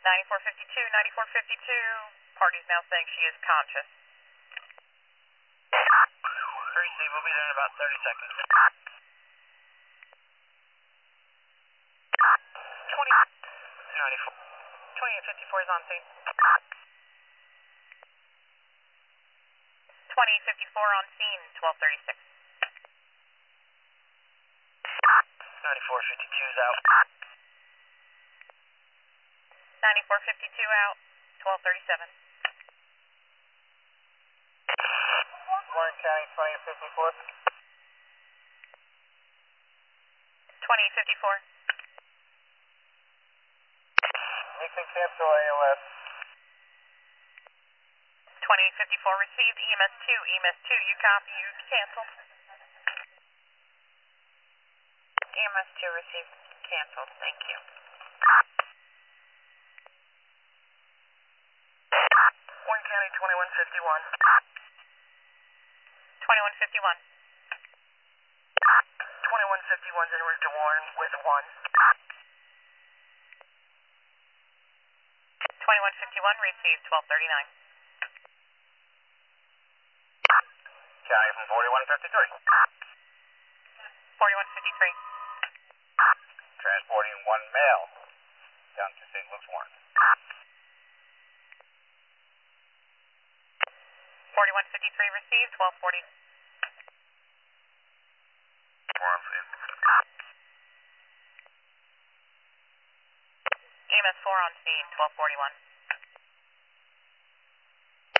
9452, 9452. Party's now saying she is conscious. Receive, we'll be there in about 30 seconds. 2854 is on scene. 2854 on scene, 1236. 9452 is out. 9452 out, 1237. Warren County, 2054. 2854. You can cancel ALS. 2854 received, EMS 2, EMS 2, you copy, you canceled. EMS 2 received, canceled, thank you. Warren County, 2151. 2151. 2151's en route to Warren with 1. 2151 received, 1239. County from 4153. 4153. Transporting 1 male down to St. Luke's Warren. 4153 received, 1240. Warren, please. EMS 4 on scene, 1241.